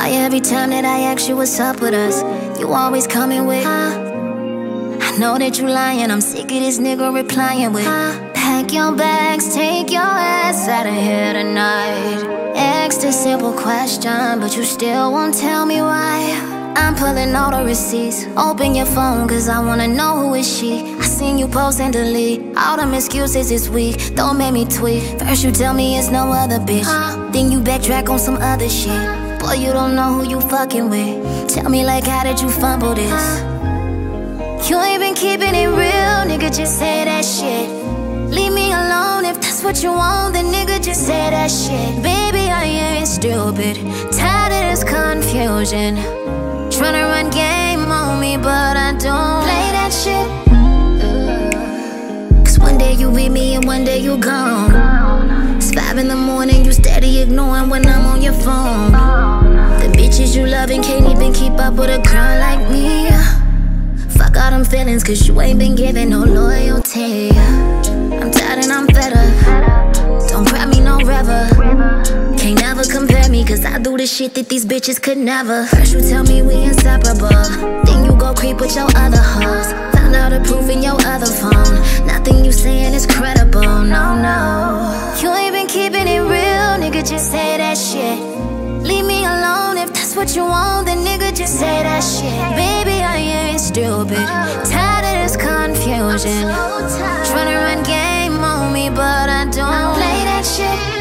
Why every time that I ask you what's up with us, you always coming with, I know that you lying, I'm sick of this nigga replying with, pack your bags, take your ass out of here tonight. Asked a simple question, but you still won't tell me why. I'm pulling all the receipts. Open your phone, cause I wanna know who is she. I seen you post and delete all them excuses this week. Don't make me tweet. First you tell me it's no other bitch, then you backtrack on some other shit. Boy, you don't know who you fucking with. Tell me like, how did you fumble this? You ain't been keeping it real, nigga, just say that shit. Leave me alone, if that's what you want, then nigga, just say that shit. Baby, I ain't stupid, tired of this confusion. Tryna run game on me, but I don't play that shit. Cause one day you with me and one day you gone. It's 5 in the morning, you steady ignoring when I'm on your phone. The bitches you loving can't even keep up with a girl like me. Fuck all them feelings, cause you ain't been giving no loyalty. I'm tired and I'm fed up. Don't grab me no river. Can't never compare me, cause I do the shit that these bitches could never. First you tell me we inseparable, then you go creep with your other hoes. Found out the proof in your other phone. Nothing you saying is credible, no, no. You ain't been keeping it real, nigga, just say that shit. Leave me alone, if that's what you want, then nigga, just say that shit. Baby, I ain't stupid, tired of this confusion. Tryna run game on me, but I don't play that shit.